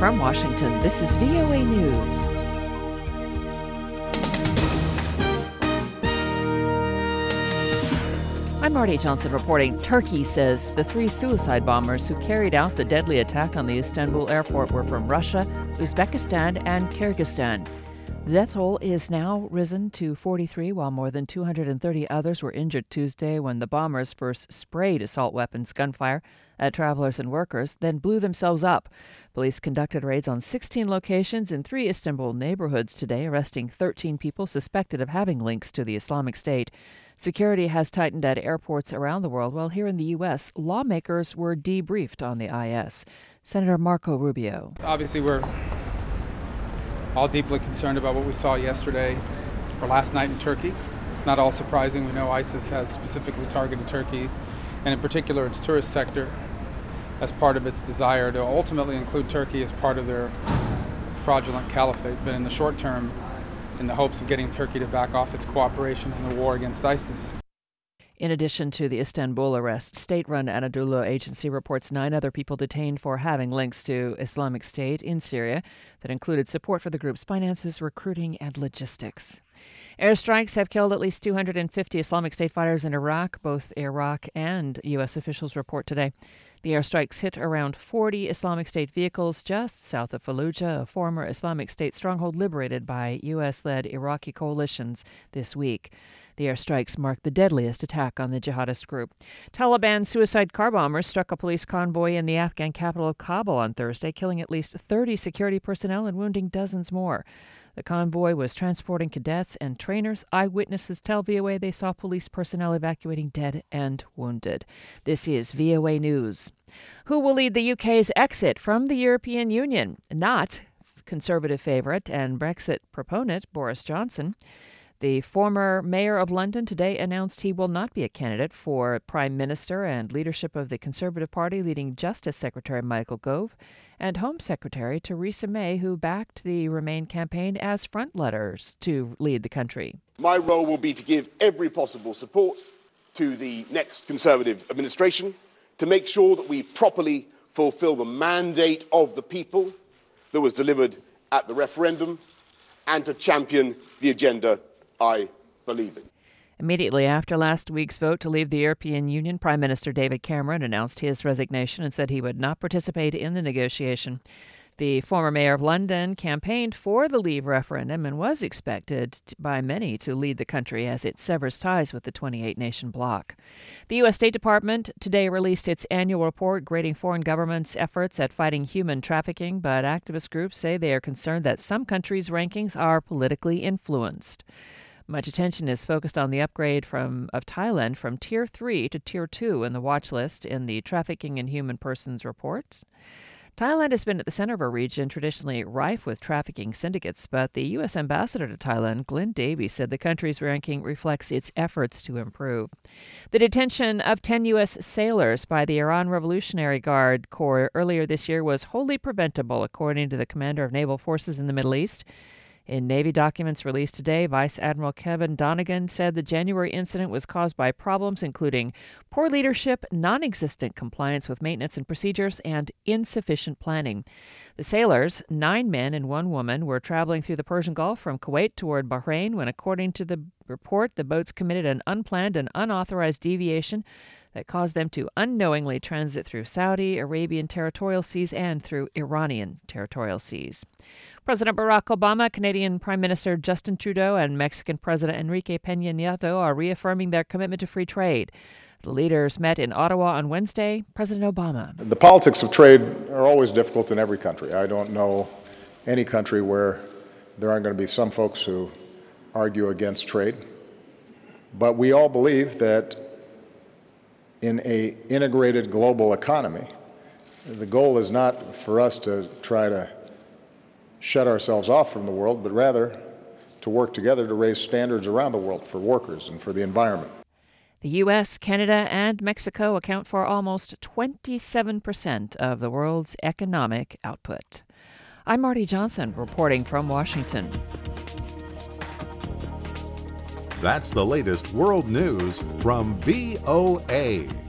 From Washington, this is VOA News. I'm Marty Johnson reporting. Turkey says the 3 suicide bombers who carried out the deadly attack on the Istanbul airport were from Russia, Uzbekistan, and Kyrgyzstan. The death toll is now risen to 43, while more than 230 others were injured Tuesday when the bombers first sprayed assault weapons gunfire at travelers and workers, then blew themselves up. Police conducted raids on 16 locations in 3 Istanbul neighborhoods today, arresting 13 people suspected of having links to the Islamic State. Security has tightened at airports around the world, while here in the U.S., lawmakers were debriefed on the IS. Senator Marco Rubio. Obviously, we're all deeply concerned about what we saw yesterday or last night in Turkey. Not all surprising. We know ISIS has specifically targeted Turkey, and in particular its tourist sector, as part of its desire to ultimately include Turkey as part of their fraudulent caliphate, but in the short term, in the hopes of getting Turkey to back off its cooperation in the war against ISIS. In addition to the Istanbul arrest, state-run Anadolu Agency reports 9 other people detained for having links to Islamic State in Syria that included support for the group's finances, recruiting, and logistics. Airstrikes have killed at least 250 Islamic State fighters in Iraq, both Iraq and U.S. officials report today. The airstrikes hit around 40 Islamic State vehicles just south of Fallujah, a former Islamic State stronghold liberated by U.S.-led Iraqi coalitions this week. The airstrikes marked the deadliest attack on the jihadist group. Taliban suicide car bombers struck a police convoy in the Afghan capital of Kabul on Thursday, killing at least 30 security personnel and wounding dozens more. The convoy was transporting cadets and trainers. Eyewitnesses tell VOA they saw police personnel evacuating dead and wounded. This is VOA News. Who will lead the UK's exit from the European Union? Not Conservative favourite and Brexit proponent Boris Johnson. The former mayor of London today announced he will not be a candidate for Prime Minister and leadership of the Conservative Party, leading Justice Secretary Michael Gove and Home Secretary Theresa May, who backed the Remain campaign as frontrunners to lead the country. My role will be to give every possible support to the next Conservative administration to make sure that we properly fulfil the mandate of the people that was delivered at the referendum and to champion the agenda I believe in. Immediately after last week's vote to leave the European Union, Prime Minister David Cameron announced his resignation and said he would not participate in the negotiation. The former mayor of London campaigned for the Leave referendum and was expected by many to lead the country as it severs ties with the 28-nation bloc. The U.S. State Department today released its annual report grading foreign governments' efforts at fighting human trafficking, but activist groups say they are concerned that some countries' rankings are politically influenced. Much attention is focused on the upgrade of Thailand from Tier 3 to Tier 2 in the watch list in the Trafficking in Human Persons reports. Thailand has been at the center of a region traditionally rife with trafficking syndicates, but the U.S. ambassador to Thailand, Glenn Davies, said the country's ranking reflects its efforts to improve. The detention of 10 U.S. sailors by the Iran Revolutionary Guard Corps earlier this year was wholly preventable, according to the commander of naval forces in the Middle East. In Navy documents released today, Vice Admiral Kevin Donegan said the January incident was caused by problems including poor leadership, non-existent compliance with maintenance and procedures, and insufficient planning. The sailors, 9 men and 1 woman, were traveling through the Persian Gulf from Kuwait toward Bahrain when, according to the report, the boats committed an unplanned and unauthorized deviation that caused them to unknowingly transit through Saudi Arabian territorial seas and through Iranian territorial seas. President Barack Obama, Canadian Prime Minister Justin Trudeau, and Mexican President Enrique Peña Nieto are reaffirming their commitment to free trade. The leaders met in Ottawa on Wednesday. President Obama. The politics of trade are always difficult in every country. I don't know any country where there aren't going to be some folks who argue against trade. But we all believe that in an integrated global economy, the goal is not for us to try to shut ourselves off from the world, but rather to work together to raise standards around the world for workers and for the environment. The U.S., Canada, and Mexico account for almost 27% of the world's economic output. I'm Marty Johnson, reporting from Washington. That's the latest world news from VOA.